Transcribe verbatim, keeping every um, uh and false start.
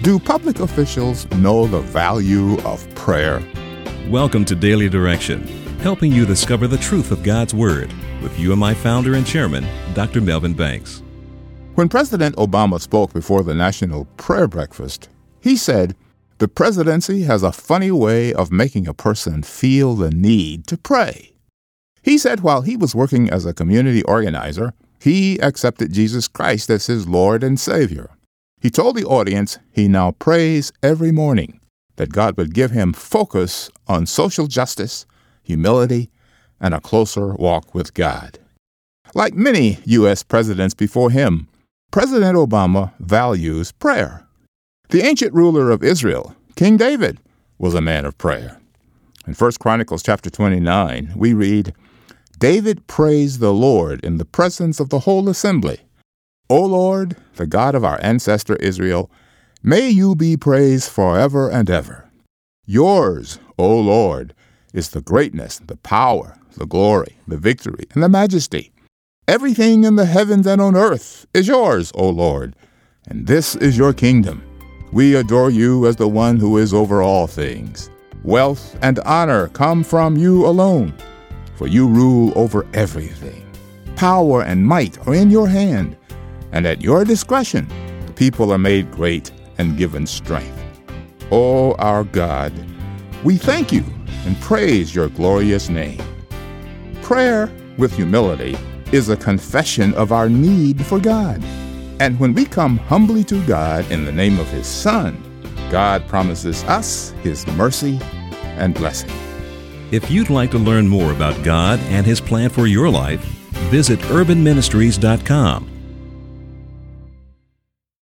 Do public officials know the value of prayer? Welcome to Daily Direction, helping you discover the truth of God's Word with U M I founder and chairman, Doctor Melvin Banks. When President Obama spoke before the National Prayer Breakfast, he said, "The presidency has a funny way of making a person feel the need to pray." He said while he was working as a community organizer, he accepted Jesus Christ as his Lord and Savior. He told the audience he now prays every morning that God would give him focus on social justice, humility, and a closer walk with God. Like many U S presidents before him, President Obama values prayer. The ancient ruler of Israel, King David, was a man of prayer. In First Chronicles chapter twenty-nine, we read, "David praised the Lord in the presence of the whole assembly. O Lord, the God of our ancestor Israel, may you be praised forever and ever. Yours, O Lord, is the greatness, the power, the glory, the victory, and the majesty. Everything in the heavens and on earth is yours, O Lord, and this is your kingdom. We adore you as the one who is over all things. Wealth and honor come from you alone, for you rule over everything. Power and might are in your hand, and at your discretion the people are made great and given strength. O our God, we thank you and praise your glorious name." Prayer with humility is a confession of our need for God. And when we come humbly to God in the name of his Son, God promises us his mercy and blessing. If you'd like to learn more about God and his plan for your life, visit urban ministries dot com